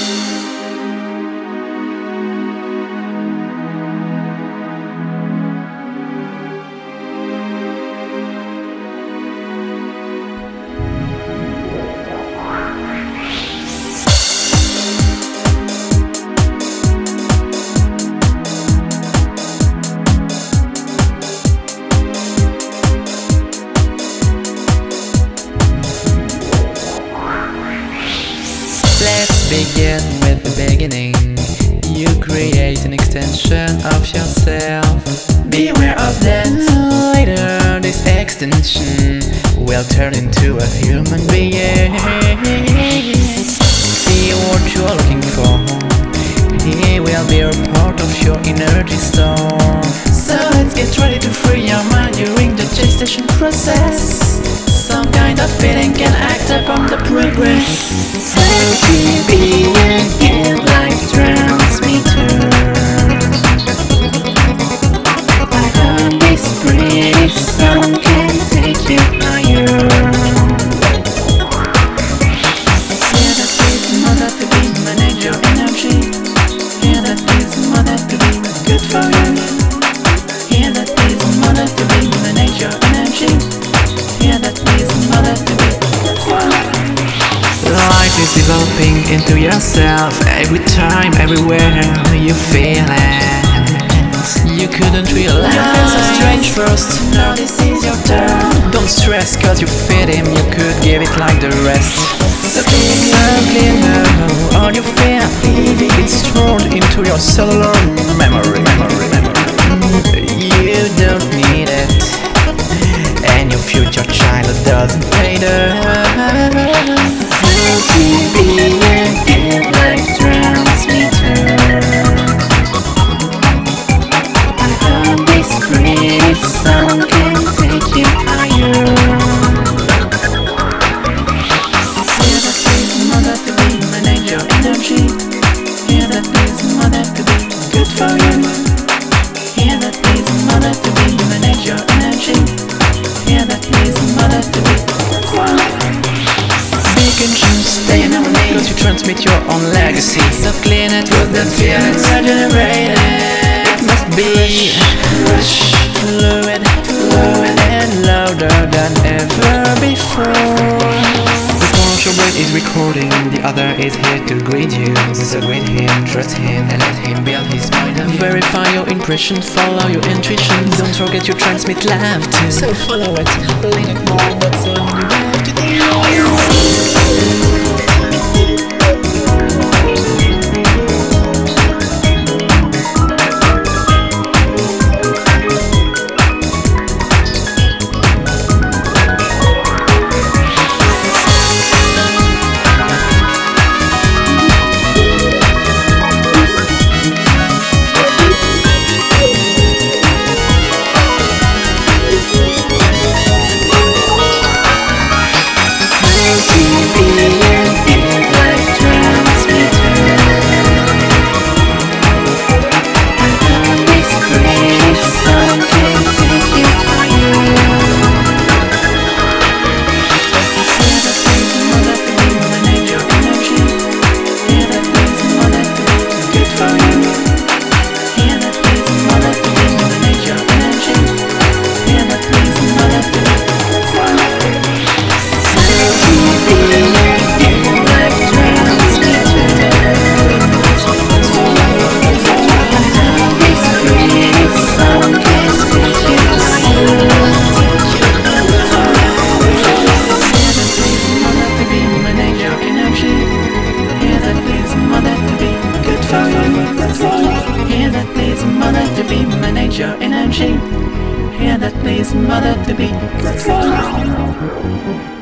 Let's begin with the beginning. You create an extension of yourself. Beware of that. Later this extension will turn into a human being. See what you're looking for. He will be a part of your energy store. So let's get ready to free your mind during the gestation process. Some kind of feeling can act upon the progress. Multi-billion life transmitter. I hope this pretty song can take you higher. Yeah, that is mother to be, manage your energy. Yeah, that is mother to be, good for you. Yeah, that is mother to be, manage your energy. Yeah, that is mother to be, good for you. Life is developing into yourself every time, everywhere you feel it. You couldn't realize you feel so strange first. Now this is your turn. Don't stress cause you fit him, you could give it like the rest. So clean now all you feel. It's stored into your cellular memory. You don't need it, and your future child doesn't need it. Multi-billion life transmitter. I hope this pretty song can take you higher. Yeah, that is mother to be, manage your energy. Yeah, that is mother to be, good for you. Yeah, that is mother to be, manage your energy. Yeah, that is mother to be, good for you. Be conscious, stay in harmony, cause you transmit your own legacy. So clean it with that feeling, regenerate it. It must be rush, fluid, and louder than ever before. The part your brain is recording, the other is here to greet you. So greet him, trust him, and let him build his mind of you. Verify your impressions, follow your intuition. Don't forget you transmit love too. So follow it, lean it more, that's all you have to do. Hear that please, mother to be, manage your energy. Hear that please, mother to be, good for you.